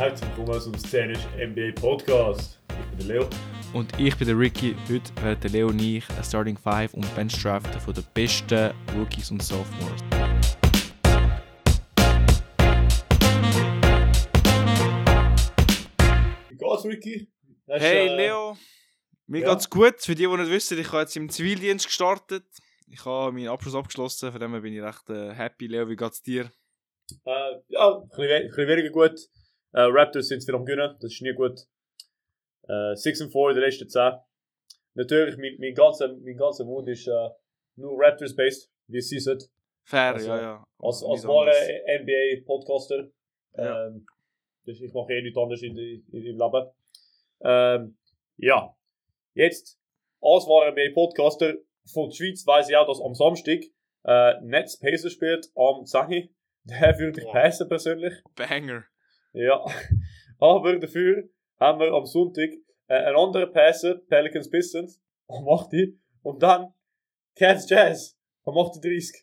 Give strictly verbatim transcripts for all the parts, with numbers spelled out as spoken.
herzlich willkommen zum Szenisch N B A Podcast. Ich bin der Leo. Und ich bin der Ricky. Heute werden der Leo und ich eine Starting Five und Bench draften von den besten Rookies und Sophomores. Wie geht's, Ricky? Hast, Hey äh, Leo, mir ja? geht's gut. Für die, die nicht wissen, ich habe jetzt im Zivildienst gestartet. Ich habe meinen Abschluss abgeschlossen, von dem her bin ich recht äh, happy. Leo, wie geht's dir? Äh, ja, ein bisschen, we- ein bisschen weniger gut. Äh, Raptors sind wieder am Gewinnen, das ist nie gut. Äh, sechs und vier in den letzten zehn. Natürlich, mein, mein ganzer mein ganzer Mut ist äh, nur Raptors-based, wie sie sind. Fair, Also, ja, ja. Als, als Nichts wahre anderes. N B A-Podcaster. Ja. Ähm, dus ich mache eh nichts anderes in, in, in, im Leben. Ähm, ja, jetzt, als wahre N B A-Podcaster von der Schweiz weiss ich auch, dass am Samstag äh, Nets Pacers spielt am zehn. Der würde ich Wow. passen persönlich. Banger. Ja, aber dafür haben wir am Sonntag äh, einen anderen Passer, Pelicans Pistons, am acht. Und dann Cavs Jazz am achtunddreißig.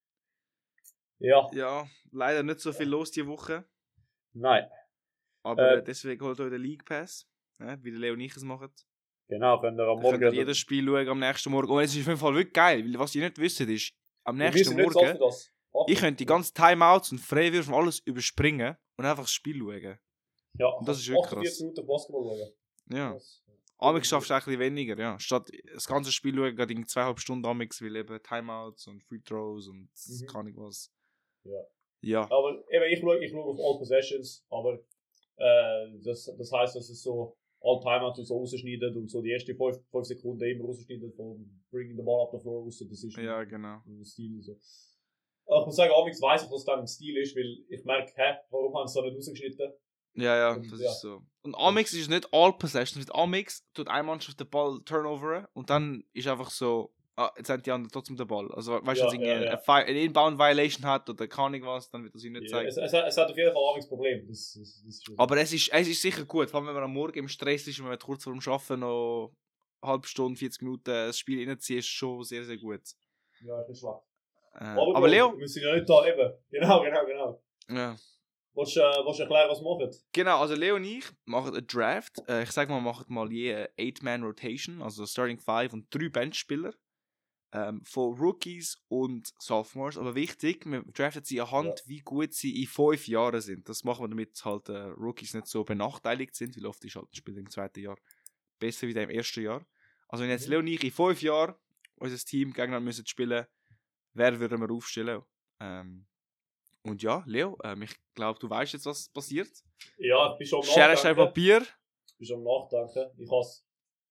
Ja, Ja, leider nicht so viel los diese Woche. nein. Aber Äh, deswegen holt euch den League Pass, ja, wie der Leo und ich es machen. Genau, könnt ihr am Dann könnt ihr Morgen... jedes Spiel schauen am nächsten Morgen. Und es ist auf jeden Fall wirklich geil, weil was ihr nicht wisst ist, am Wir nächsten wissen nicht so viel Morgen, das. Ach, ich könnte die ganzen Timeouts und Freiwürfe und alles überspringen und einfach das Spiel schauen. ja, und das ist wirklich achtundvierzig krass. Minuten Basketball schauen. Ja. Das- Amix schaffst du ein bisschen weniger, ja. Statt das ganze Spiel schauen, geht in zweieinhalb Stunden Amix, weil eben Timeouts und Free Throws und Mhm. keine Ahnung was. Ja. Ja. Aber eben, ich schaue ich schaue auf All Possessions, aber äh, das, das heisst, dass es so All Timeouts und so rausschneidet und so die ersten fünf Sekunden immer rausschneidet von Bringing the Ball up the floor raus. Das ist Ja, genau. ein Stil. So. Aber ich muss sagen, Amix weiss ich, dass das ein Stil ist, weil ich merke, hä, warum haben sie da nicht rausgeschnitten? Ja, ja, Und das ja. ist so. Und Amix ist nicht all Possessions. Mit Amix tut eine Mannschaft den Ball turnoveren und dann ist einfach so, ah, jetzt haben die anderen trotzdem den Ball. Also, weißt du, Ja, wenn es ja, irgendwie ja. eine, Fi- eine Inbound-Violation hat oder keine Ahnung was, dann wird das ihnen nicht Ja, zeigen. es, es, hat- es hat auf jeden Fall Amix Problem. Das, das, das ist schon so. Aber es ist, es ist sicher gut, vor allem wenn man am Morgen im Stress ist und man kurz vor dem Arbeiten noch eine halbe Stunde, vierzig Minuten das Spiel reinziehen, ist schon sehr, sehr gut. Ja, ist nicht schlecht. Äh, Aber, aber Bro, Leo, wir sind ja nicht da eben. Genau, genau, genau. ja. Willst du äh, willst du erklären, was wir machen? Genau, also Leo und ich machen einen Draft. Äh, ich sag mal, wir machen mal je eine eight-Man-Rotation, also Starting Five und drei Benchspieler. Ähm, von Rookies und Sophomores. Aber wichtig, wir draften sie anhand, Ja. wie gut sie in fünf Jahren sind. Das machen wir, damit halt äh, Rookies nicht so benachteiligt sind, weil oft ist halt ein Spieler im zweiten Jahr besser wie der im ersten Jahr. Also wenn jetzt Mhm. Leo und ich in fünf Jahren unser Team gegeneinander müssen spielen, wer würden wir aufstellen? Ähm, und ja, Leo, ähm, ich glaube, du weißt jetzt, was passiert. Ja, ich bin schon am Schere, Stein, Nachdenken. Papier. Ich bin schon am Nachdenken. Ich hasse.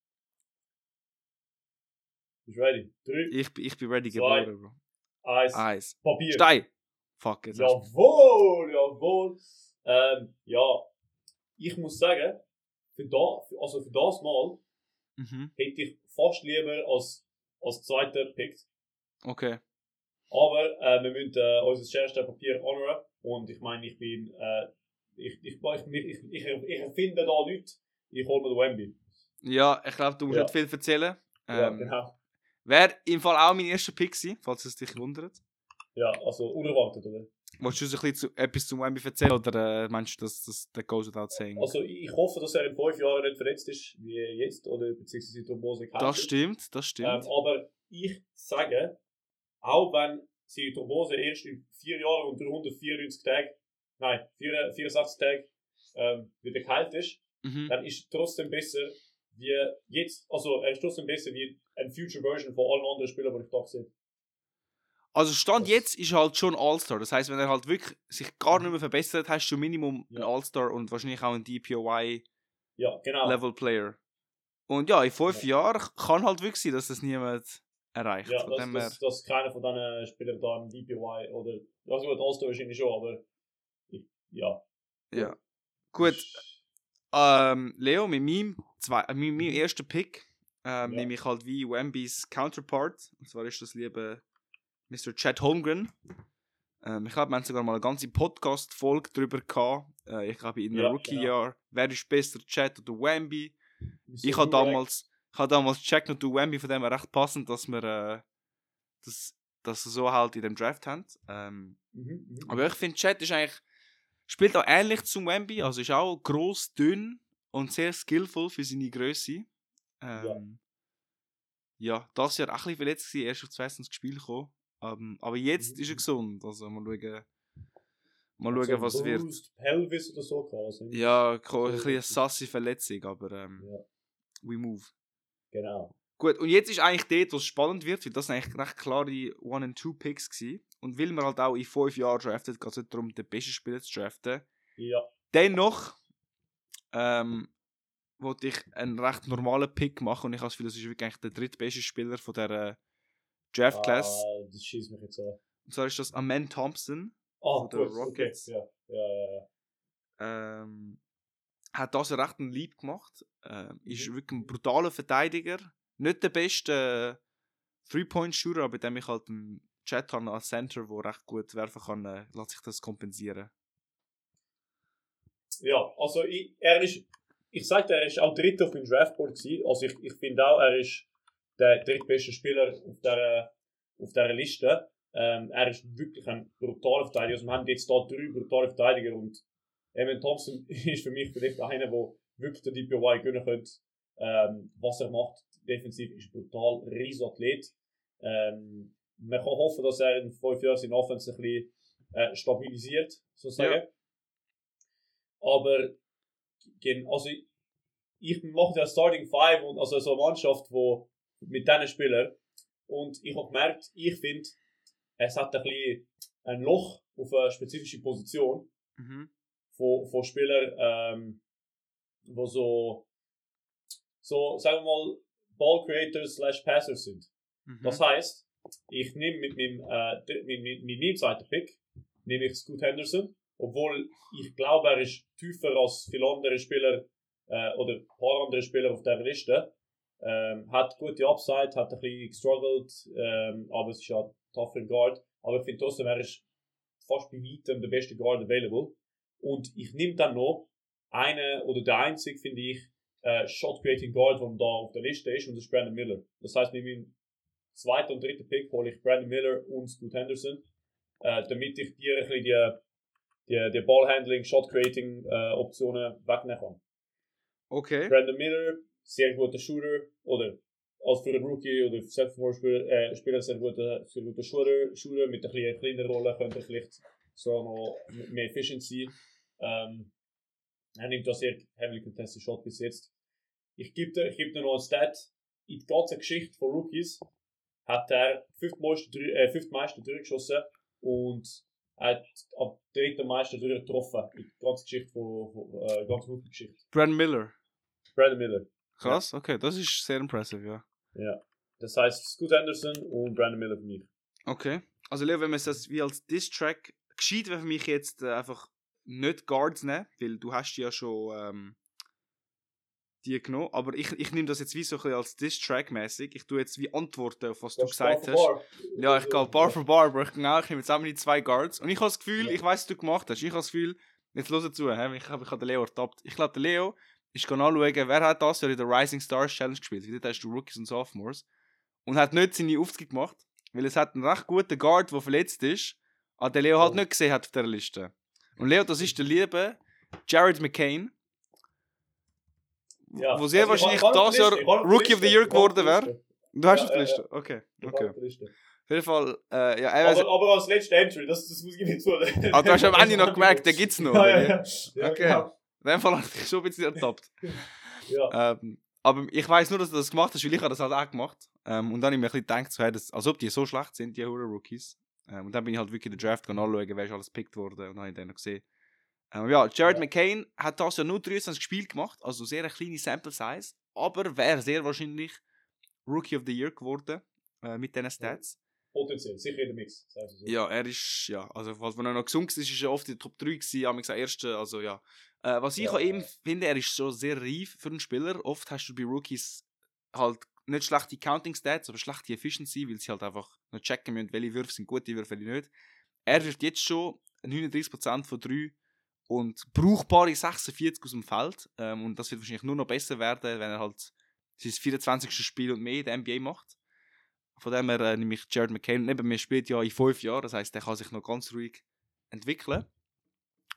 Bist du ready? Drei, Ich, ich bin ready Zwei. geboren, Bro. eins, Eins. Papier. Stein. Fuck, jetzt hast du- Jawohl, jawohl. Ähm, ja, ich muss sagen, für, da, für, also für das Mal Mhm. hätte ich fast lieber als, als zweiter gepickt. Okay. Aber äh, wir müssen äh, unser Schere, Papier honoren. Und ich meine, ich bin. Äh, ich, ich, ich, ich, ich, ich erfinde da nichts. Ich hole mir den Wemby. Ja, ich glaube, du musst Ja. nicht viel erzählen. Ja, Ähm, genau. Wäre im Fall auch mein erster Pick gewesen, falls es dich wundert. Ja, also unerwartet, oder? Willst du uns ein bisschen zu, etwas zum Wemby erzählen oder äh, meinst du, dass das that goes without saying? Also ich hoffe, dass er in fünf Jahren nicht verletzt ist, wie jetzt, oder beziehungsweise die Thrombose geheilt Das ist. stimmt, das stimmt. Ähm, aber ich sage, auch wenn sie die Thrombose erst in vier Jahren und dreihundertvierundneunzig Tagen, nein, vierundsechzig Tagen ähm, wieder geheilt ist, mhm. dann ist es trotzdem besser, wie jetzt, also er ist trotzdem besser wie eine Future Version von allen anderen Spielern, die ich da gesehen habe. Also Stand das- jetzt ist er halt schon All-Star. Das heisst, wenn er halt wirklich sich gar nicht mehr verbessert, hast du Minimum Ja. einen All-Star und wahrscheinlich auch einen D P O I-Level Ja, genau. Player. Und ja, in fünf Ja. Jahren kann halt wirklich sein, dass das niemand erreicht. Ja, Von dass, dem her- dass, dass keiner von diesen Spielern da ein D P Y oder, also gut, All-Star wahrscheinlich schon, aber ich, ja. Ja. Gut, ähm, Leo, mit meinem, zwei, äh, mit meinem ersten Pick ähm, Ja. nehme ich halt wie Wembys Counterpart. Und zwar ist das liebe Mister Chet Holmgren. Ähm, ich glaube, wir haben sogar mal eine ganze Podcast-Folge darüber gehabt. Äh, ich glaube, in einem Ja, Rookie-Jahr. Wer ist besser, Chet oder Wemby? So Ich habe direkt- damals, ich habe damals Chet und Wemby, von dem her recht passend, dass wir äh, das, das so halt in dem Draft haben. Ähm, Mhm, mhm. aber ich finde, Chet ist eigentlich Spielt auch ähnlich zum Wemby, also ist auch gross, dünn und sehr skillful für seine Größe. Ähm, ja. ja, das Jahr auch ein bisschen verletzt gewesen, erst auf zweitens Spiel gekommen. Um, aber jetzt mhm. ist er gesund, also mal schauen, mal also schauen was Bruised wird. Pelvis oder so quasi. Ja, ein bisschen eine sassy Verletzung, aber ähm, ja. we move. Genau. Gut, und jetzt ist eigentlich dort, was spannend wird, weil das sind eigentlich recht klare one and two Picks gewesen. Und weil man halt auch in fünf Jahren draftet, geht es nicht darum, den besten Spieler zu draften. Ja. Dennoch ähm, wollte ich einen recht normalen Pick machen und ich habe das Gefühl, das ist wirklich eigentlich der drittbeste Spieler von dieser Draft-Class. Ah, das schießt mich jetzt an. Und zwar ist das Amen Thompson oh, von den Rockets. Okay. Ja, ja, ja. ja. Ähm, hat das recht einen Lieb gemacht. Ähm, ist mhm. wirklich ein brutaler Verteidiger. Nicht der beste äh, Three-Point-Shooter, aber dem ich halt einen Chat habe als Center, der recht gut werfen kann, äh, lässt sich das kompensieren. Ja, also ich, er ist, ich sagte, er ist auch dritter auf dem Draftboard gewesen. Also ich, ich finde auch, er ist der drittbeste Spieler auf der, auf dieser Liste. Ähm, er ist wirklich ein brutaler Verteidiger. Also wir haben jetzt hier drei brutale Verteidiger und Amen Thompson ist für mich vielleicht einer, der wirklich den D P O Y gönnen könnte. Ähm, was er macht, defensiv ist brutal, riesen Athlet. Ähm, man kann hoffen, dass er in fünf Jahren seine Offense ein bisschen äh, stabilisiert, sozusagen. Ja. Aber also ich, ich mache ja Starting Five und also so eine Mannschaft, wo mit diesen Spielern und ich habe gemerkt, ich finde, es hat ein bisschen ein Loch auf eine spezifische Position mhm. von, von Spielern, ähm, wo so so, sagen wir mal, Ball Creators slash Passers sind. Mhm. Das heißt, ich nehme mit meinem, äh, mit, mit, mit meinem zweiten Pick, nehme ich Scoot Henderson, obwohl ich glaube, er ist tiefer als viele andere Spieler, äh, oder ein paar andere Spieler auf der Liste. Ähm, hat gute Upside, hat ein bisschen gestruggelt, ähm, aber es ist ja ein tougher Guard. Aber ich finde trotzdem, er ist fast bei weitem der beste Guard available. Und ich nehme dann noch einen, oder der einzige, finde ich, Uh, Shot-Creating Guard, der da auf der Liste ist, und das ist Brandon Miller. Das heißt, mit meinem zweiten und dritten Pick hole ich Brandon Miller und Scoot Henderson, uh, damit ich dir ein bisschen die, die, die Ballhandling, Shot-Creating uh, Optionen wegnehmen kann. Okay. Brandon Miller, sehr guter Shooter, oder als für einen Rookie oder Sophomore-Spieler äh, Spieler sehr guter, sehr guter Shooter, Shooter mit ein bisschen kleiner Rolle, könnte er vielleicht so noch mehr Efficiency. Um, Er nimmt das sehr heavily contested Shot bis jetzt. Ich gebe dir, ich gebe dir noch ein Stat. In der ganzen Geschichte von Rookies hat er fünftmeiste äh, fünftmeiste durchgeschossen und hat am dritten meisten getroffen. In der ganzen Geschichte von, von äh, ganzen Rookie-Geschichte. Brandon Miller. Brandon Miller. Krass, ja. Okay, das ist sehr impressive, ja. Ja. Das heißt Scoot Henderson und Brandon Miller für mich. Okay. Also Leo, wenn man es das wie als Diss-Track geschieht, wäre für mich jetzt äh, einfach nicht Guards nehmen, weil du hast ja schon ähm, die genommen, aber ich, ich nehme das jetzt wie so ein bisschen als Diss-Track-mäßig. Ich tue jetzt wie Antworten auf was das du gesagt hast. Bar. Ja, ich gehe Bar für Bar, aber ich, genau, ich nehme jetzt auch die zwei Guards. Und ich habe das Gefühl, ja. ich weiss, was du gemacht hast, ich habe das Gefühl, jetzt hör zu, he? ich habe ich hab den Leo ertappt. Ich glaube, der Leo ist anschauen, wer hat das Jahr in der Rising Stars Challenge gespielt, wie dort hast du Rookies und Sophomores, und hat nicht seine Aufzüge gemacht, weil es hat einen recht guten Guard, der verletzt ist, aber der Leo halt nicht gesehen hat auf dieser Liste. Und Leo, das ist der liebe Jared McCain, ja. wo sehr also wahrscheinlich das Jahr Rookie of the Year geworden wäre. Du hast ja, auf der Liste? Ja. Okay. okay. Auf jeden Fall, äh, ja, er aber, aber als letzte Entry, das, das muss ich nicht tun. Ah, du hast am Ende noch gemerkt, den gibt's noch. Ja, ja, ja. ja okay. Genau. In dem Fall habe ich dich schon ein bisschen ertappt. ja. ähm, aber ich weiss nur, dass du das gemacht hast, weil ich habe das halt auch gemacht. Ähm, und dann habe ich mir ein bisschen gedacht, so, hey, das, als ob die so schlecht sind, die Rookies. Ähm, und dann bin ich halt wirklich in der Draft anschauen, wer ist alles gepickt worden, und dann habe ich den noch gesehen. Ähm, ja, Jared ja. McCain hat das ja nur dreiundzwanzig Spiele gemacht, also sehr eine kleine Sample Size, aber wäre sehr wahrscheinlich Rookie of the Year geworden, äh, mit diesen Stats. Potenziell, sicher in der Mix. So. Ja, er ist, ja, also falls man noch gesund ist, ist er oft in der Top drei gewesen, haben wir gesagt, erste, also ja. Äh, was ich ja, eben ja. finde, er ist schon sehr reif für einen Spieler. Oft hast du bei Rookies halt nicht schlechte Counting Stats, aber schlechte Efficiency, weil sie halt einfach noch checken müssen, welche Würfe sind gute Würfe, welche nicht. Er wirft jetzt schon neununddreißig Prozent von drei und brauchbare sechsundvierzig aus dem Feld. Ähm, und das wird wahrscheinlich nur noch besser werden, wenn er halt sein vierundzwanzigste Spiel und mehr in der N B A macht. Von dem her äh, nehme ich Jared McCain. Neben mir spielt ja in fünf Jahren, das heisst, der kann sich noch ganz ruhig entwickeln.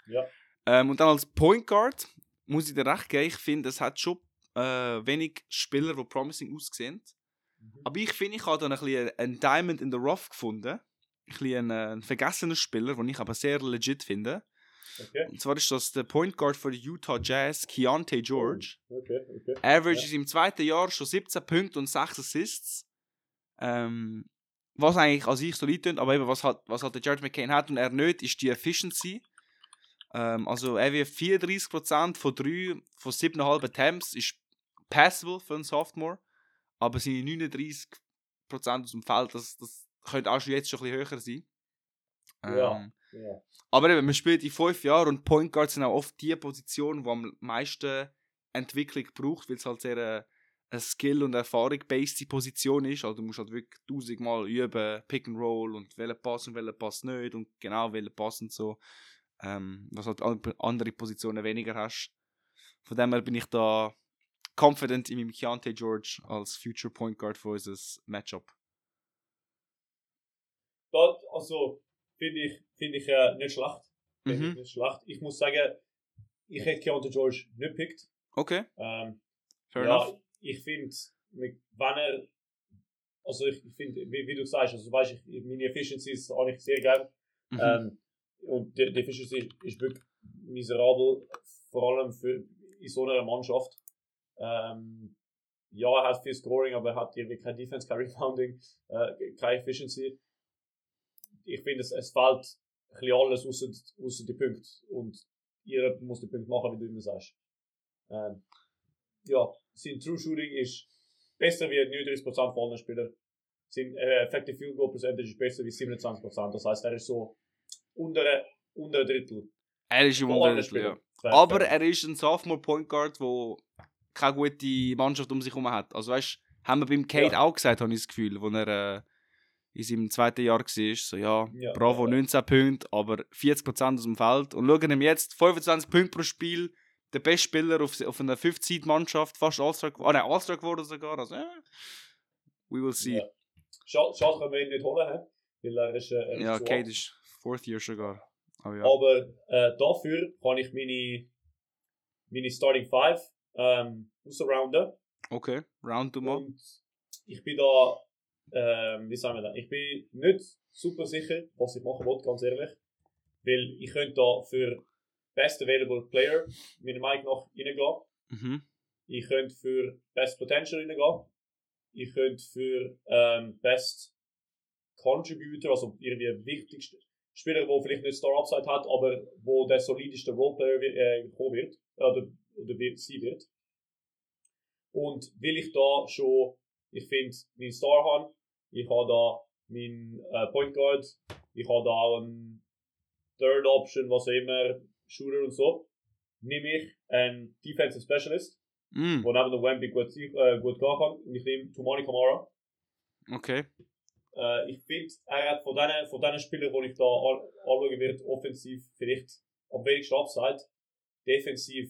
Ja. Ähm, und dann als Point Guard muss ich dir recht geben, ich finde, es hat schon äh, wenig Spieler, die promising aussehen. Mhm. Aber ich finde, ich habe da ein bisschen ein Diamond in the Rough gefunden. Ein bisschen ein, ein vergessener Spieler, den ich aber sehr legit finde. Okay. Und zwar ist das der Point Guard für die Utah Jazz, Keontae George. Oh, okay, okay. Average ja. ist im zweiten Jahr schon siebzehn Punkte und sechs Assists. Ähm, was eigentlich an sich so liegt, aber eben was halt, was halt der George McCain hat und er nicht, ist die Efficiency. Ähm, also er wird vierunddreißig Prozent von drei, von sieben Komma fünf Attempts ist passable für einen Sophomore, aber seine neununddreißig Prozent aus dem Feld, das, das könnte auch schon jetzt schon ein bisschen höher sein. Ähm, ja, ja. Aber eben, man spielt in fünf Jahren und Point Guards sind auch oft die Position, die am meisten Entwicklung braucht, weil es halt sehr eine, eine Skill- und Erfahrung-based Position ist. Also du musst halt wirklich tausendmal üben, Pick and Roll und welcher Pass und welcher Pass nicht und genau welcher Pass und so. Ähm, was halt andere Positionen weniger hast. Von dem her bin ich da confident in meinem Keontae George als Future Point Guard für unser Matchup. Das, also finde ich, find ich äh, nicht schlecht. Find Mhm. ich nicht schlecht. Ich muss sagen, ich hätte Keontae George nicht gepickt. Okay. Ähm, Fair ja, enough. ich finde, wenn er, also ich, ich finde, wie, wie du sagst, also weißt, ich, meine Efficiency ist auch nicht sehr geil. Mhm. Ähm, und die, die Efficiency ist wirklich miserabel, vor allem für in so einer Mannschaft. Ähm, ja, er hat viel Scoring, aber er hat irgendwie kein Defense, kein Rebounding, äh, keine Efficiency. Ich finde, es, es fällt ein bisschen alles außer, außer die Punkte. Und jeder muss die Punkte machen, wie du immer sagst. Ähm, ja, sein True Shooting ist besser wie neununddreißig Prozent von allen Spielern. Sein äh, Effective Field Goal Percentage ist besser wie siebenundzwanzig Prozent. Das heißt, er ist so unter, unter ein Drittel. Er ist im Von allen Unterdrittel, ja. Spielern. Aber er ist ein Sophomore Point Guard, der keine gute Mannschaft um sich herum hat. Also weißt, haben wir beim Cade Ja. auch gesagt, habe ich das Gefühl, wo er äh, in seinem zweiten Jahr war, so ja, Ja, bravo, ja, ja. neunzehn Punkte, aber vierzig Prozent aus dem Feld. Und schauen ihm jetzt, fünfundzwanzig Punkte pro Spiel, der beste Spieler auf, auf einer fünf-Seed-Mannschaft, fast All-Star geworden, oh nein, All-Star geworden sogar, also ja, we will see. Ja. Schade, schade können wir ihn nicht holen, he? Weil er ist, äh, er ist Ja, zu Cade alt. ist Fourth Year sogar. Aber ja. Aber äh, dafür kann ich meine, meine Starting Five ähm, ausrounden. Okay, round du mal. Und ich bin da, ähm, wie sagen wir das? Ich bin nicht super sicher, was ich machen will, ganz ehrlich. Weil ich könnte da für Best Available Player, meiner Meinung nach, reingehen. Mhm. Ich könnte für Best Potential reingehen. Ich könnte für ähm, Best Contributor, also irgendwie wichtigste Spieler, der vielleicht nicht Star Upside hat, aber wo der solideste Roleplayer äh, kommen wird, oder, oder wird, sie wird. Und will ich da schon, ich finde, meinen Star haben, ich habe da meinen äh, Point Guard, ich habe da auch einen Third Option, was auch immer, Shooter und so, nehme ich einen Defensive Specialist, Mm. der neben dem Wemby gut, äh, gut gehen kann, und ich nehme Toumani Camara. Okay. Äh, ich finde, er hat von diesen von diesen Spielern, die ich da an, anschauen werde, offensiv vielleicht am wenigsten Upside, defensiv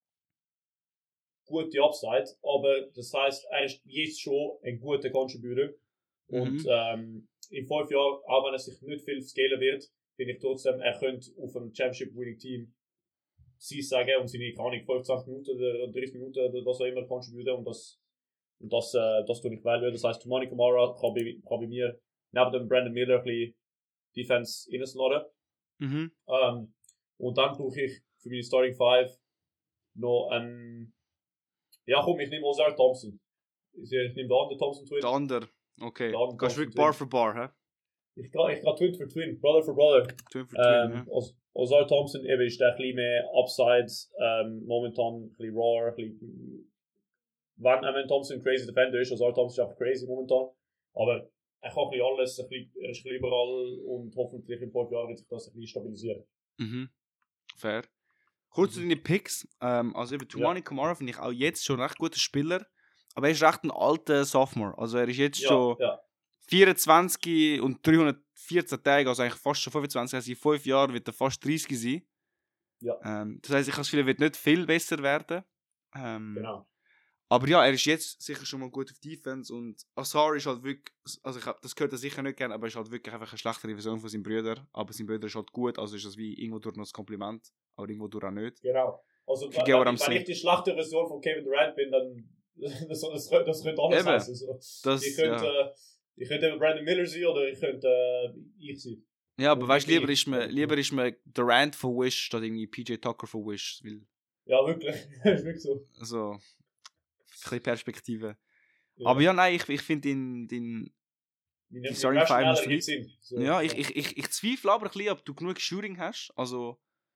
gute Upside, aber das heisst, er ist jetzt schon ein guter Contributor. Mhm. Und ähm, in fünf Jahren, auch wenn er sich nicht viel scalen wird, finde ich trotzdem, er könnte auf einem Championship-Winning-Team sie sagen und seine, keine Ahnung, fünfundzwanzig Minuten oder dreißig Minuten oder was auch immer contributen und das, und das, äh, das tue ich wählen. Das heisst, Toumani Camara kann bei, kann bei mir neben dem Brandon Miller ein bisschen Defense reinsladen. Mhm. Ähm, und dann brauche ich für meine Starting Five noch einen. Ja, komm, ich nehme Ozar Thompson. Ich, ich nehme den anderen Thompson Twin. Der andere. Okay. Der andere Gehst du Thompson wirklich Bar Twin. für Bar, hä? Ich gehe ich geh Twin für Twin, Brother for Brother. Twin für Twin, Ähm, ja. Oz- Ozar Thompson eben ist der ein bisschen mehr Upside, ähm, momentan ein bisschen raw, ein bisschen. Wenn, wenn Thompson ein crazy Defender ist, Ozar Thompson ist einfach crazy momentan. Aber er kann ein bisschen alles, ein bisschen, er ist ein bisschen überall und hoffentlich in fünf Jahren wird sich das ein bisschen stabilisieren. Mhm. Fair. Kurz zu deinen Picks. Ähm, also eben Toumani Ja. Camara finde ich auch jetzt schon ein recht guter Spieler. Aber er ist recht ein alter Sophomore. Also er ist jetzt Ja, schon ja. vierundzwanzig und dreihundertvierzehn Tage, also eigentlich fast schon fünfundzwanzig. Also in fünf Jahren wird er fast dreißig sein. Ja. Ähm, das heisst, ich habe das Gefühl, er wird nicht viel besser werden. Ähm, Genau. Aber ja, er ist jetzt sicher schon mal gut auf Defense und Azar ist halt wirklich, also ich hab, das gehört er sicher nicht gerne, aber er ist halt wirklich einfach eine schlechtere Version von seinem Bruder. Aber sein Bruder ist halt gut, also ist das wie irgendwo durch noch ein Kompliment, aber irgendwo durch auch nicht. Genau. Also, Ich wenn, gehe, wenn, wenn ich die schlechte Version von Kevin Durant bin, dann das, das, das, das könnte alles Eben. heißen. So. Das, ich könnte ja. äh, ich könnte eben Brandon Miller sein oder ich könnte äh, ich sein. Ja, aber Und weißt du, ich- lieber ist man, lieber ist man Durant von Wish statt irgendwie P J Tucker von Wish. Weil, Ja, wirklich. Das ist wirklich so. also, ein bisschen Perspektive. Ja. Aber ja, nein, ich, ich finde den, den Die, die Starting Five musst du Sinn. So. ja, ich, ich, ich, ich zweifle aber ein bisschen, ob du genug Shooting hast. Also,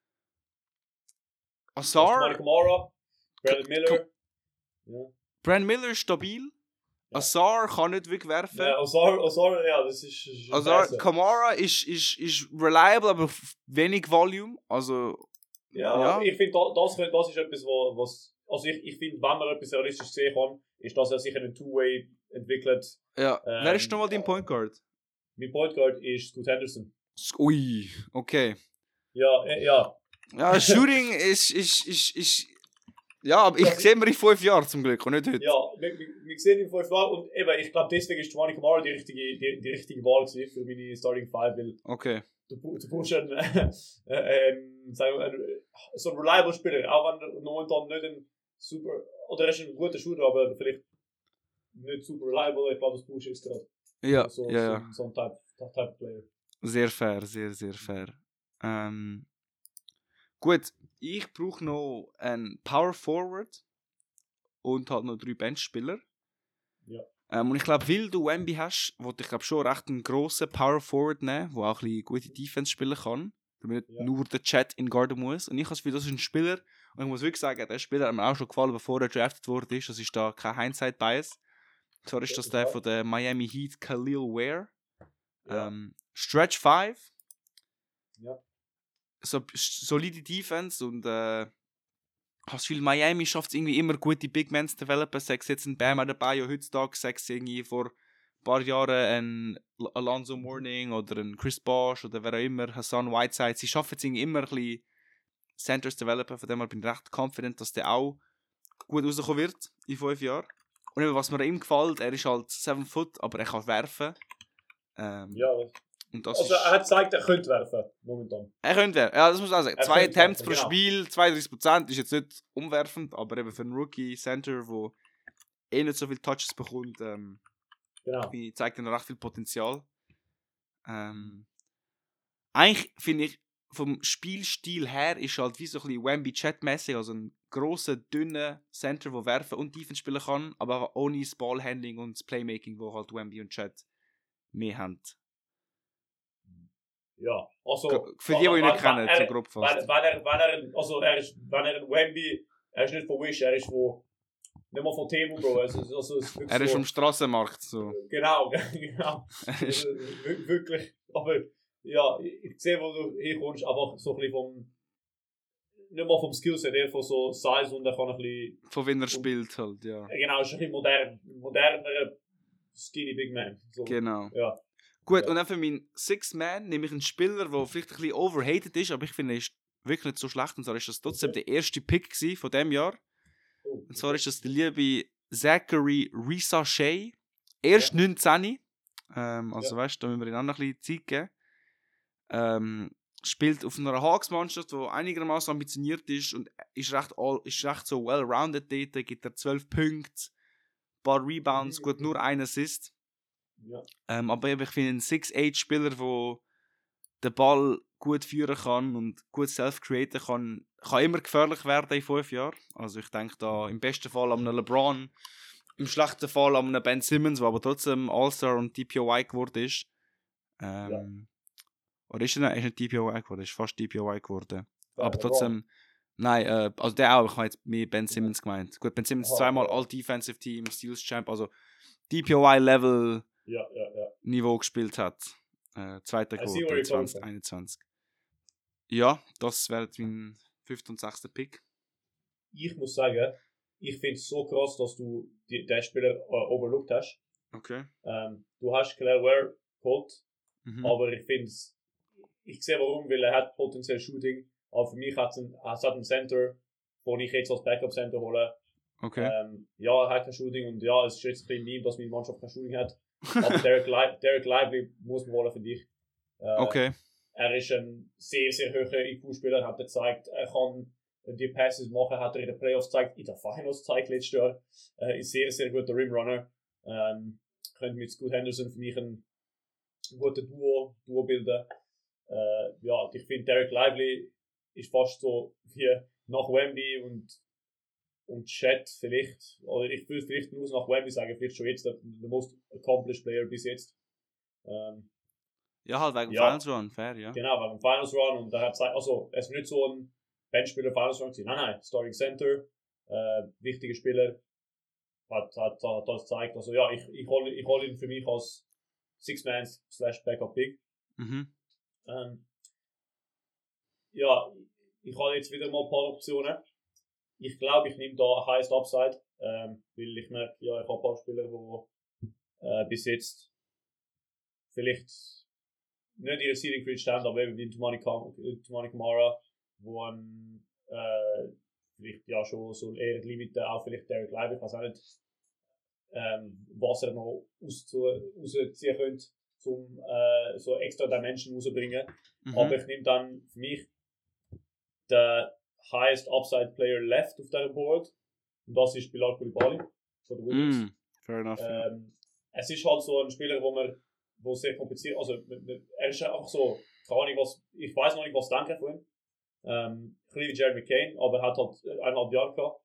Azar, Mike Kamara, Brandon Miller. Ja. Brand Miller ist stabil. Ja. Azar kann nicht wirklich werfen. Ja, Ozar, Ozar, ja, das ist. ist Azar, besser. Kamara ist, ist, ist reliable, aber f- wenig Volume. Also, Ja, ja. ich finde, das, das, das ist etwas, wo- was. Also, ich, ich finde, wenn man etwas realistisch sehen kann, ist, dass er sich einen Two-Way entwickelt. ja. Ähm, Wer ist nochmal dein Point Guard? Mein Point Guard ist Scoot Henderson. Ui, okay. Ja, äh, ja. Ja, Shooting ist, ist, ist, ist. Ja, aber ich Das- sehe mir in fünf Jahren zum Glück und nicht heute. Ja, wir, wir, wir sehen ihn fünf Jahre und eben, ich glaube, deswegen ist Giovanni Kamara die richtige, die, die richtige Wahl gewesen für meine Starting Five, weil Okay. du, du brauchst einen, äh, ähm, sagen wir, einen, so einen reliable Spieler, auch wenn er momentan nicht ein super, oder er ist ein guter Shooter, aber vielleicht nicht super reliable, ich glaube, das brauchst du jetzt gerade. Ja, So, ja, ja. so, so ein Type, Type of Player. Sehr fair, sehr, sehr fair. Ähm, gut, ich brauche noch einen Power Forward und halt noch drei Benchspieler. Ja. Ähm, und ich glaube, weil du Wemby hast, wollte ich glaube schon recht einen grossen Power Forward nehmen, der auch ein bisschen gute Defense spielen kann, damit Ja. nur der Chat in Garden muss. Und ich habe das Gefühl, das ist ein Spieler, und ich muss wirklich sagen, der Spieler hat mir auch schon gefallen, bevor er drafted wurde. Das ist da kein Hindsight-Bias. Zwar ist das der von der Miami Heat, Khalil Ware. Ja. Ähm, Stretch fünf. Ja. So, solide Defense und äh, hast viel Miami schafft es irgendwie immer gute Big Men zu developen. Sechs jetzt ein Bam dabei, ja heutzutage sechs irgendwie vor ein paar Jahren ein Alonzo Mourning oder ein Chris Bosh oder wer auch immer, Hassan Whiteside. Sie schaffen es irgendwie immer ein bisschen Centers zu developen, von dem her bin ich recht confident, dass der auch gut rauskommen wird in fünf Jahren. Und eben, was mir ihm gefällt, er ist halt seven foot, aber er kann werfen. Ähm, Ja, und das also ist, er hat gezeigt, er könnte werfen, momentan. er könnte werfen, ja, das muss man auch sagen. Er Zwei könnte Attempts werfen, pro genau. Spiel, zweiunddreißig Prozent ist jetzt nicht umwerfend, aber eben für einen Rookie-Center, der eh nicht so viele Touches bekommt, ähm, Genau. zeigt er noch recht viel Potenzial. Ähm, eigentlich finde ich, vom Spielstil her ist halt wie so ein bisschen Wemby-Chat-mäßig, also ein grosser, dünner Center, der werfen und Defense spielen kann, aber ohne das Ballhandling und das Playmaking, wo halt Wemby und Chat mehr haben. Ja, also. Für die, die ihn nicht kennen, er, so grob wenn, gefasst. wenn er, wenn er, also er ist, wenn er ein Wemby, er ist nicht von Wish, er ist von, nicht mal von Temu, Bro. Also, also, es ist wirklich Er ist so, vom Strassenmarkt, so. Genau, genau. Er ist- Also, wir- wirklich, aber ja, ich, ich sehe, wo du hinkommst, aber so ein bisschen vom, nicht mal vom Skillset, eher von so Size und er kann ein bisschen, Von wem er spielt halt, ja. genau, ist ein bisschen modern, moderner, skinny Big Man. So. Genau. Ja. Gut, Ja. und dann für meinen Six-Man nehme ich einen Spieler, der vielleicht ein bisschen overhated ist, aber ich finde, er ist wirklich nicht so schlecht. Und zwar ist das trotzdem Okay. der erste Pick gewesen von diesem Jahr. Oh, Und zwar ist das der liebe Zachary Risachet. Erst Ja. neunzehn. Ähm, also Ja. weißt du, da müssen wir ihm auch noch ein bisschen Zeit geben. Ähm, spielt auf einer Hawks-Mannschaft, die einigermaßen ambitioniert ist und ist recht, all, ist recht so well-rounded dort. Da gibt er zwölf Punkte, ein paar Rebounds, gut, nur ein Assist. Ja. Ähm, aber eben, ich finde einen six acht Spieler, der den Ball gut führen kann und gut self-createn kann, kann immer gefährlich werden in fünf Jahren. Also ich denke da im besten Fall an einen LeBron, im schlechten Fall an einen Ben Simmons, der aber trotzdem All-Star und D P O I geworden ist. Ähm, Oder ist er nicht? Er ist nicht D P O I geworden, er ist fast D P O I geworden. Ja, aber LeBron. trotzdem, nein, äh, also der auch, ich habe jetzt mehr Ben Simmons gemeint. Gut, Ben Simmons Aha, zweimal ja. All-Defensive Team, Steals Champ, also D P O I-Level Ja, ja, ja. Niveau gespielt hat. Äh, zweiter I see where Quarter you're coming zwanzig einundzwanzig. Ja, das wäre mein fünfter und sechster Pick. Ich muss sagen, ich finde es so krass, dass du die, den Spieler äh, overlooked hast. Okay. Ähm, du hast Claire Ware geholt, Mhm. aber ich finde es, ich sehe warum, weil er hat potenziell Shooting, aber für mich hat es ein, es hat einen Center, den ich jetzt als Backup Center hole, Okay. Ähm, ja, er hat kein Shooting und ja, es ist jetzt ein bisschen nie, dass meine Mannschaft kein Shooting hat. Aber Derek, Li- Derek Lively muss man wollen für dich. Äh, Okay. Er ist ein sehr, sehr hoher I Q-Spieler, hat er gezeigt, er kann die Passes machen, hat er in den Playoffs gezeigt, in den Finals gezeigt letztes Jahr. Er ist sehr, sehr guter Rimrunner. Ähm, könnte mit Scoot Henderson für mich ein guter Duo, Duo bilden. Äh, ja, ich finde Derek Lively ist fast so wie nach Wemby und und Chat vielleicht, oder ich würde vielleicht nur nach Wemby sagen, vielleicht schon jetzt der, der most accomplished Player bis jetzt. Ähm, Ja, halt wegen ja. Finals Run, fair, ja. Genau, wegen Finals Run und da hat Zeit, also es ist nicht so ein Benchspieler Finals Run gewesen. Nein, nein, Starting Center, äh, wichtiger Spieler, hat, hat, hat das gezeigt. Also ja, ich, ich hole ich hol ihn für mich als Six-Man slash Backup Big. Mhm. Ähm, ja, ich habe jetzt wieder mal ein paar Optionen. Ich glaube, ich nehme da Highest Upside, ähm, weil ich merke, ja, ich habe ein paar Spieler, die äh, bis jetzt vielleicht nicht ihre Ceiling reached haben, aber eben wie Tumani Kamara, wo ein, äh, vielleicht ja schon so eher die Limite, auch vielleicht Derek Lively, ich weiß auch nicht, ähm, was er noch rausziehen könnte, um äh, so extra Dimension rauszubringen. Mhm. Aber ich nehme dann für mich den highest upside player left auf diesem Board. Und das ist Bilal Koulibaly von den Wizards. Mm, fair enough. Ähm, ja. Es ist halt so ein Spieler, wo man wo sehr kompliziert, also er ist einfach so, keine Ahnung, was, ich weiß noch nicht, was denken von ihm. Ähm, ein bisschen wie Jeremy Kane, aber er hat halt eineinhalb Jahre gehabt.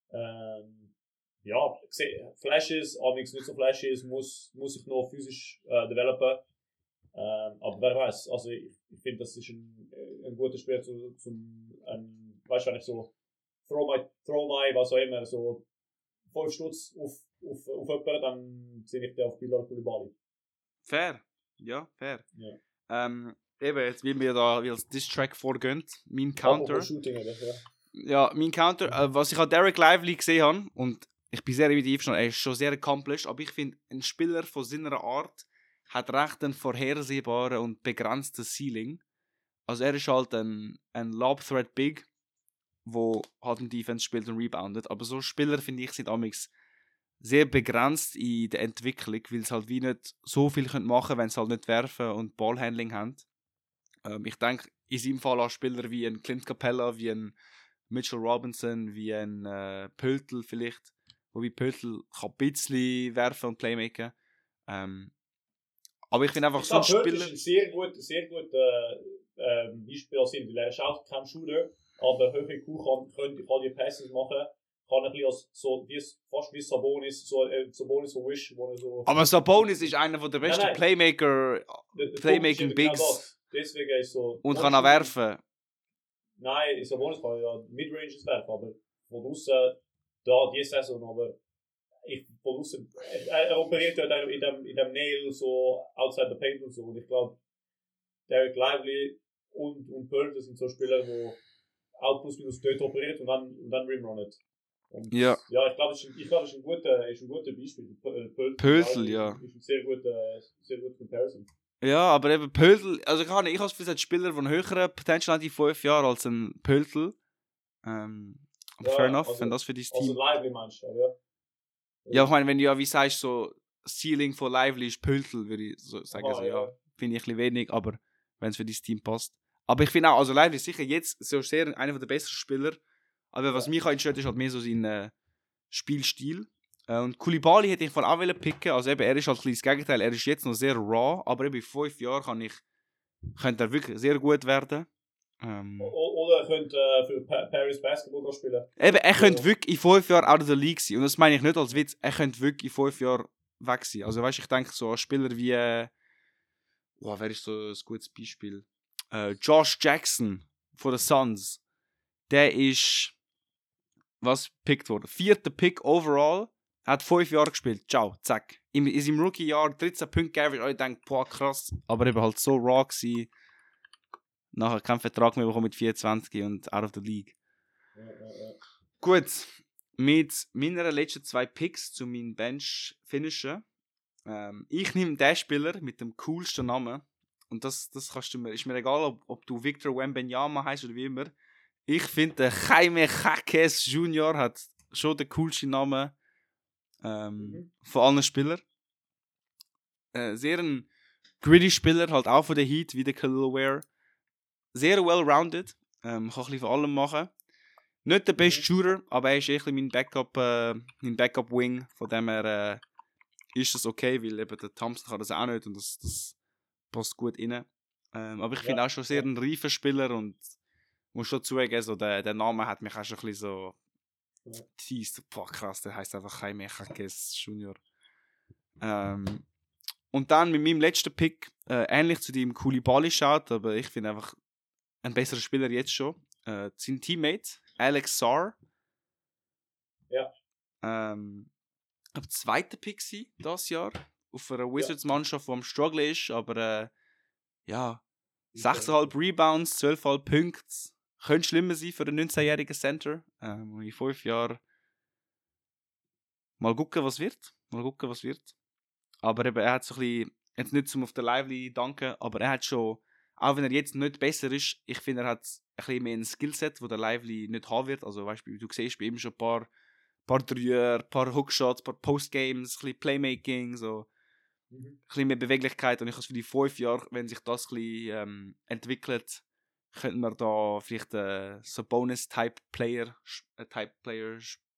Ähm, ja, Flashes, aber nicht so Flashes, muss, muss ich noch physisch äh, developen. Ähm, aber wer weiß, also ich, ich finde, das ist ein, ein guter Spieler zu, zum, ein, weißt du, wenn ich so throw my, throw my, was auch immer, so fünf Stutz auf, auf, auf jemanden, dann sehe ich den auf Bilal Koulibaly. Fair, ja, fair. Ja. Ähm, eben, jetzt wie wir da wie als Diss-Track vorgehen, mein Counter. Shooting, oder? Ja. Ja, mein Counter, äh, was ich an Derek Lively gesehen habe, und ich bin sehr mit ihm schon, er ist schon sehr accomplished, aber ich finde, ein Spieler von seiner Art hat recht einen vorhersehbaren und begrenzten Ceiling. Also er ist halt ein, ein Lob-Threat-Big, wo halt ein Defense spielt und reboundet, aber so Spieler, finde ich, sind amigs sehr begrenzt in der Entwicklung, weil sie halt wie nicht so viel machen können, wenn sie halt nicht werfen und Ballhandling haben. Ähm, ich denke, in seinem Fall an Spieler wie ein Clint Capella, wie ein Mitchell Robinson, wie ein äh, Pöltl vielleicht, wobei Pöltl kann ein bisschen werfen und Playmaken. Ähm, aber ich finde einfach ich so ein Spieler... Spieler... ist ein sehr gut, sehr gut äh, äh, Beispiel als ihn, weil er ist auch kein Shooter, aber hohe I Q kann, könnte, kann die Passes machen. Kann ein bisschen als, so, wie, fast wie Sabonis, so äh, Sabonis von Wish, wo er so... Aber Sabonis ist einer der besten nein, nein. Playmaker, Der, der Playmaking genau Bigs. Das. Deswegen ist so... Und kann auch werfen. Nein, Sabonis kann ja Midranges werfen, aber von draussen, da, diese Saison, aber ich, von draussen, er, er operiert ja in dem, in dem Nail so outside the paint und so, und ich glaube, Derek Lively und, und Pöltl sind so Spieler, die auch plus minus dort operiert und dann, und dann rimrunnet. Und Ja. Ja, ich glaube, es ist, ich glaub, es ist ein guter, ist ein guter Beispiel. Pöltl, Pöltl, ja. Ist ein sehr guter, sehr guter Comparison. Ja, aber eben Pöltl, also ich habe ich als Spieler von höheren Potential hat in fünf Jahren als ein Pöltl. Ähm, aber Ja, fair enough, also, wenn das für dein Team... Also Lively meinst du, ja. Ja, ich meine, wenn du ja, wie sagst, so Ceiling von Lively ist Pöltl, würde ich so sagen, Aha, also, ja, ja. finde ich ein bisschen wenig, aber wenn es für dein Team passt. Aber ich finde auch, also Lively ist sicher jetzt so sehr einer der besseren Spieler, aber was Ja. mich einstört, ist halt mehr so sein äh, Spielstil. Äh, und Koulibaly hätte ich von auch wollen picken, also eben, er ist halt ein kleines Gegenteil, er ist jetzt noch sehr raw, aber eben in fünf Jahren kann ich, könnte er wirklich sehr gut werden. Ähm, O- Oder er könnte äh, für pa Paris Basketball spielen. Eben, er Ja. könnte wirklich in fünf Jahren out of the league sein. Und das meine ich nicht als Witz. Er könnte wirklich in fünf Jahren weg sein. Also weißt du, ich denke so an Spieler wie... Äh, oh, wer ist so ein gutes Beispiel? Äh, Josh Jackson von den Suns. Der ist... Was pickt worden? Vierter Pick overall. Er hat fünf Jahre gespielt. Ciao, zack. In, in seinem Rookie-Jahr dreizehn Punkte Average. Ich denke, boah, krass. Aber eben halt so raw gewesen. Nachher keinen Vertrag mehr bekommen mit vierundzwanzig und out of the league. Ja, ja, ja. Gut, mit meinen letzten zwei Picks zu meinem Bench finishen. Ähm, ich nehme den Spieler mit dem coolsten Namen. Und das, das kannst du mir, ist mir egal, ob, ob du Victor Wembanyama heißt oder wie immer. Ich finde, der Jaime Jaquez Junior hat schon der coolste Name ähm, Mhm. von allen Spielern. Äh, sehr ein gritty Spieler, halt auch von der Heat, wie der Khalil Ware. Sehr well-rounded, ähm, kann ein bisschen von allem machen. Nicht der beste Mhm. Shooter, aber er ist echt mein Backup, äh, mein Backup-Wing. Von dem her äh, ist das okay, weil eben der Thompson kann das auch nicht und das, das passt gut rein. Ähm, aber ich finde Ja, auch schon sehr ja. ein reifer Spieler und muss schon zugeben, so der, der Name hat mich auch schon ein bisschen so Ja. teased. Boah, krass, der heisst einfach Jaime Jaquez Junior. Ähm, und dann mit meinem letzten Pick, äh, ähnlich zu deinem Koulibaly schaut, aber ich finde einfach ein besserer Spieler jetzt schon. Äh, sein Teammate, Alex Sarr. Ja. Ähm, ich glaube, zweiter Pick sie dieses Jahr. Auf einer Wizards-Mannschaft, die am Struggle ist, aber äh, ja, sechs Komma fünf Rebounds, zwölf Komma fünf Punkte. Könnte schlimmer sein für einen neunzehnjährigen Center. Ähm, in fünf Jahren mal gucken, was wird. Mal gucken, was wird. Aber eben, er hat so ein bisschen, jetzt nicht zum auf der Lively danken, aber er hat schon, auch wenn er jetzt nicht besser ist, ich finde, er hat ein bisschen mehr ein Skillset, das der Lively nicht haben wird. Also weißt du, du siehst bei ihm schon ein paar, paar Dreier, ein paar Hookshots, ein paar Postgames, ein bisschen Playmaking, so Mhm. ein bisschen mehr Beweglichkeit. Und ich habe für die fünf Jahre, wenn sich das ein bisschen ähm, entwickelt, könnten wir da vielleicht äh, so Bonus-Type-Player äh, Type-Player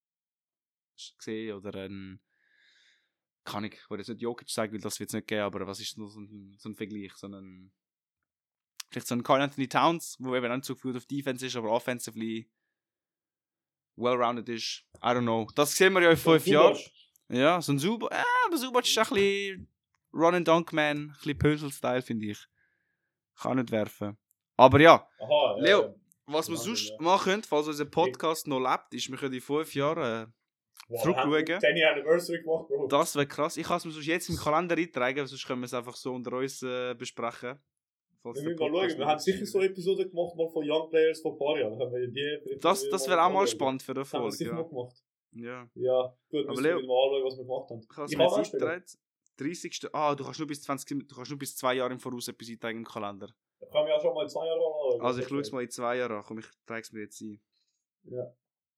sehen oder ein kann ich, ich will jetzt nicht Jokic sagen, weil das wird es nicht geben, aber was ist noch so ein, so ein Vergleich, so ein vielleicht so ein Karl Anthony Towns, wo eben nicht so gut auf Defense ist, aber offensively well-rounded ist. I don't know. Das sehen wir ja in fünf Jahren. Ja, so ein Zubac, äh, aber Zubac ist auch ein bisschen Run-and-Dunk-Man, ein bisschen Pösel-Style, finde ich. Kann nicht werfen. Aber ja, Aha, ja, Leo, ja. was wir Wahnsinn, sonst ja. machen können, falls unser Podcast noch lebt, ist, wir können in fünf Jahren äh, Wow, zurückschauen. wir haben zehn Anniversary gemacht, Bro. Das wäre krass. Ich kann es mir sonst jetzt im Kalender eintragen, sonst können wir es einfach so unter uns äh, besprechen. Falls Wir der müssen mal Podcast schauen, wir noch haben sicher so Episoden gemacht, mal von Young Players von ein paar Jahren. Haben wir die Das, das wäre auch mal spannend für den Das haben wir Erfolg. sicher Ja. mal gemacht. Ja. Ja, gut, Aber müssen Leo, wir mal anschauen, was wir gemacht haben. Ich habe es Ich mir habe jetzt einen eingetragen. dreißigsten Ah, du kannst nur bis zwanzig, du kannst nur bis zwei Jahre im Voraus etwas eintragen im Kalender. Da kann ich auch schon mal zwei Jahre anschauen. Also ich schaue es mal in zwei Jahren an. Komm, ich trage es mir jetzt ein. Ja.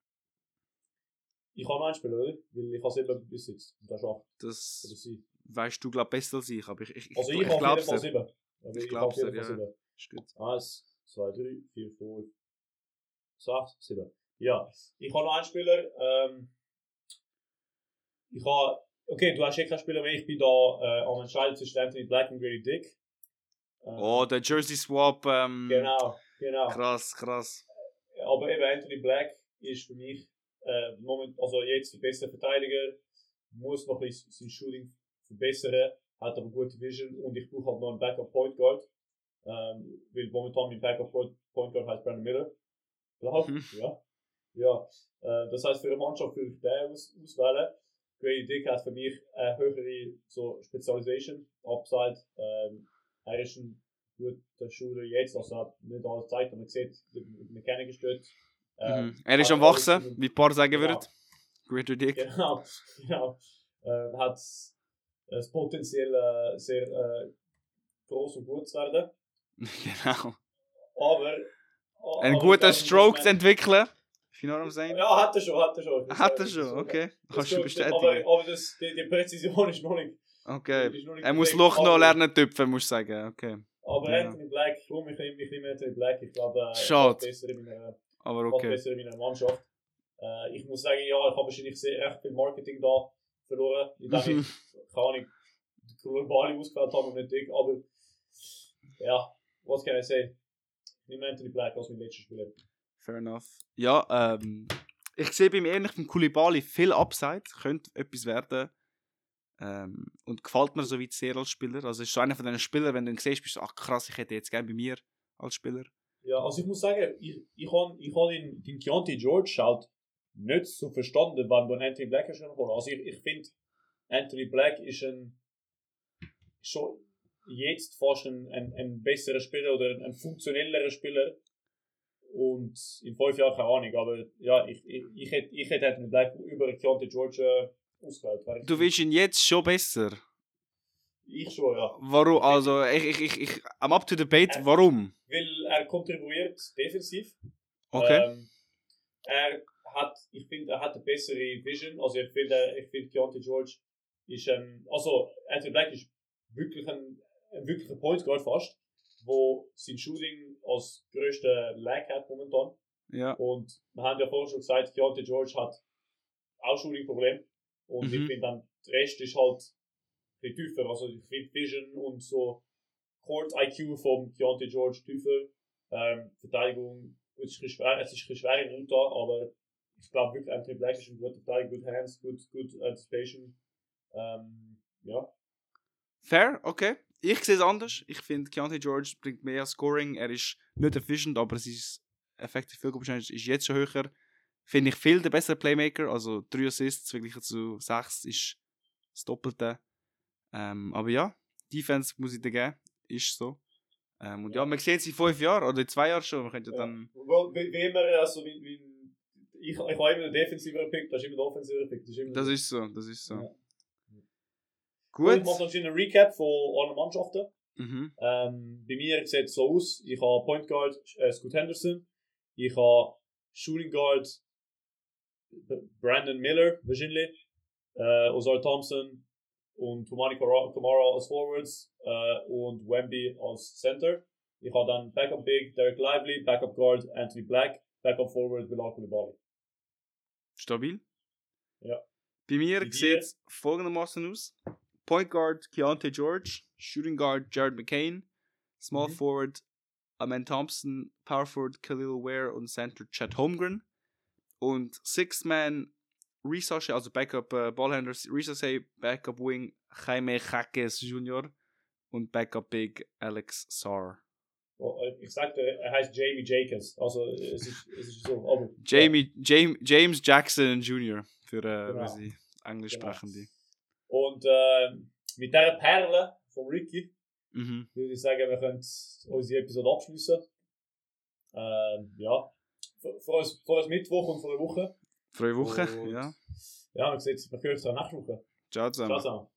Ich kann noch einen spielen, oder? Weil ich habe es eben bis jetzt. Und das ist acht. Das Oder sie. weißt du, glaube besser als ich. Aber ich, ich, Also ich, ich, ich habe glaube auf jeden Fall es. sieben. Aber Ich ich glaub's habe auf jeden dir, Fall ja. sieben. Ist gut. Eins, zwei, drei, vier, fünf, sechs, sieben. Ja, ich habe noch einen Spieler. Ähm, ich habe. Okay, du hast eh keinen Spieler mehr. Ich bin da äh, am Entscheiden zwischen Anthony Black und Grady Dick. Ähm, Oh, der Jersey Swap. Ähm, Genau, genau. Krass, krass. Aber eben Anthony Black ist für mich äh, moment, also jetzt der beste Verteidiger, muss noch ein bisschen sein Shooting verbessern, hat aber gute Vision und ich brauche halt noch einen Backup Point Guard. Ähm, weil momentan mein Backup Point Guard heißt Brandon Miller. Glaub, Mhm. ja. Ja. Äh, das heißt, für eine Mannschaft würde ich den aus, auswählen. Grady Dick hat für mich eine höhere so Spezialisation, Upside. Ähm, er ist ein guter Shooter jetzt, also hat nicht alles gezeigt, aber man sieht, die Mechanik ist dort. Ähm, Mhm. Er ist hat am Wachsen, alles- wie ein paar sagen Genau. würden. Greater Dick. Genau, genau. Äh, hat das Potenzial äh, sehr äh, groß und gut zu werden. Genau. Aber. Ein aber guter ich glaube, Stroke dass zu man- entwickeln. If you know what I'm saying? Ja, hat er schon, hat er schon. Das, Hat äh, er schon, so- okay. das Kannst du geht- bestätigen. Aber, aber das, die, die Präzision ist noch nicht. Okay. Ist noch nicht Er muss perfekt, Loch noch aber- lernen tüpfen, musst du sagen. Okay. Aber Ja. Anthony Black, komm, ich nehme ich nehme Anthony Black. Ich glaube, äh, Schade. passt besser in meiner, Aber passt okay. besser in meiner Mannschaft. Äh, ich muss sagen, ja, ich habe wahrscheinlich sehr recht viel Marketing da verloren. Ich denke, ich kann nicht global ausgewählt haben und nicht dick, aber ja, was kann ich sagen? Ich nehme Anthony Black als mein letzter Spieler. Fair enough. Ja, ähm, ich sehe bei ihm ähnlich beim Koulibaly viel Upside. Könnte etwas werden. Ähm, und gefällt mir so weit sehr als Spieler. Also ist so einer von den Spielern, wenn du ihn siehst, bist du ach krass, ich hätte jetzt gerne bei mir als Spieler. Ja, also ich muss sagen, ich, ich habe ich hab den, den Keontae George schaut nicht so verstanden, wann du Anthony Black hast schon Also ich, ich finde, Anthony Black ist ein schon jetzt fast ein, ein, ein besserer Spieler oder ein funktionellerer Spieler. Und in fünf Jahren keine Ahnung, aber ja, ich, ich, ich hätte ich hätte Anthony Black über Keontae George äh, ausgewählt. Weil ich- Du willst ihn jetzt schon besser. Ich schon, ja. Warum? Also, ich, ich, ich, ich I'm up to debate, warum? Weil er kontribuiert defensiv. Okay. Ähm, er hat, ich finde, er hat eine bessere Vision. Also ich finde, ich finde Keontae George ist, ähm, also Anthony Black ist wirklich ein, ein wirklicher Point Guard fast, wo sein Shooting als größter Lag hat momentan. Ja. Und wir haben ja vorhin schon gesagt, Keontae George hat auch Shooting-Problem. Und Mhm. ich finde dann, der Rest ist halt ein bisschen tiefer. Also ich finde Vision und so Court-I Q vom Keontae George tiefer. Ähm, Verteidigung, gut, es ist ein bisschen schwer, es ist ein bisschen schwer in Utah, aber ich glaube wirklich, Anthony Black ist ein guter Verteidiger, good hands, good, good anticipation. Ähm, ja. Fair, okay. Ich sehe es anders. Ich finde, Keontae George bringt mehr Scoring. Er ist nicht efficient, aber sein Effective Field Goal Percentage ist jetzt schon höher. Finde ich viel der bessere Playmaker. Also drei Assists verglichen zu sechs ist das Doppelte. Ähm, aber ja, Defense muss ich dir geben. Ist so. Ähm, und ja, Ja. wir sehen sie in fünf Jahren oder in zwei Jahren schon. Wir können ja Ja. dann... Wie, wie immer, also wie, wie, ich, ich habe immer den defensiveren Pick, das ist immer der offensivere Pick. Das ist, immer Das ist so, das ist so. Ja. Gut. Ich mache noch einen Recap von allen Mannschaften. Mhm. Ähm, bei mir sieht es so aus, ich habe Point Guard äh, Scoot Henderson, ich habe Shooting Guard Brandon Miller wahrscheinlich, äh, Ozar Thompson und Toumani Kamara als Forwards äh, und Wemby als Center. Ich habe dann Backup Big Derek Lively, Backup Guard Anthony Black, Backup Forward Bilal Coulibaly. Stabil. Ja. Bei mir Bei dir? sieht es folgendermaßen aus. Point Guard Keontae George, Shooting Guard Jared McCain, Small Mhm. Forward Amen Thompson, Power Forward Khalil Ware und Center Chet Holmgren. Und Sixth Man Resache, also Backup äh, Ballhändler Resache, Backup Wing Jaime Jaques Junior und Backup Big Alex Sarr. Oh, ich sagte, er heißt Jamie Jacobs. Also es ist, es ist so, aber Jamie, James, James Jackson Junior für äh, Genau. für die Englischsprechende. Und äh, mit dieser Perle von Ricky Mhm. würde ich sagen, wir können unsere Episode abschließen. Ähm, ja, für, für, uns, für uns Mittwoch und für eine Woche. Frohe Woche, Und ja. Ja, wir sehen uns, wir hören uns nächste Woche. Ciao zusammen. Ciao zusammen.